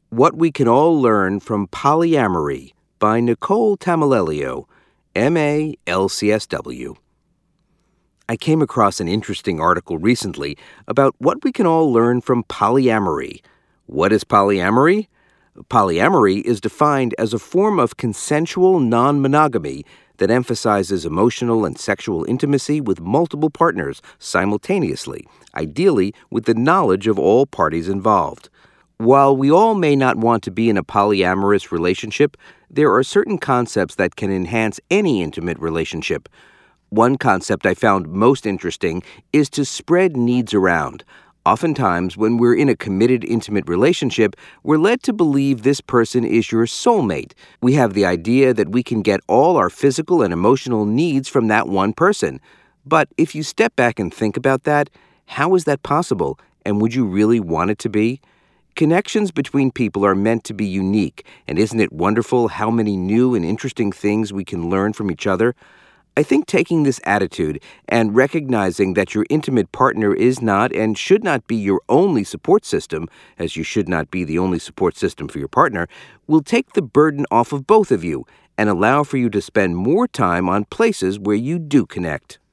What We Can All Learn from Polyamory by Nicole Tamilelio, M.A., LCSW. I came across an interesting article recently about what we can all learn from polyamory. What is polyamory? Polyamory is defined as a form of consensual non-monogamy that emphasizes emotional and sexual intimacy with multiple partners simultaneously, ideally with the knowledge of all parties involved. While we all may not want to be in a polyamorous relationship, there are certain concepts that can enhance any intimate relationship. One concept I found most interesting is to spread needs around. Oftentimes, when we're in a committed, intimate relationship, we're led to believe this person is your soulmate. We have the idea that we can get all our physical and emotional needs from that one person. But if you step back and think about that, how is that possible? And would you really want it to be? Connections between people are meant to be unique, and isn't it wonderful how many new and interesting things we can learn from each other? I think taking this attitude and recognizing that your intimate partner is not and should not be your only support system, as you should not be the only support system for your partner, will take the burden off of both of you and allow for you to spend more time on places where you do connect.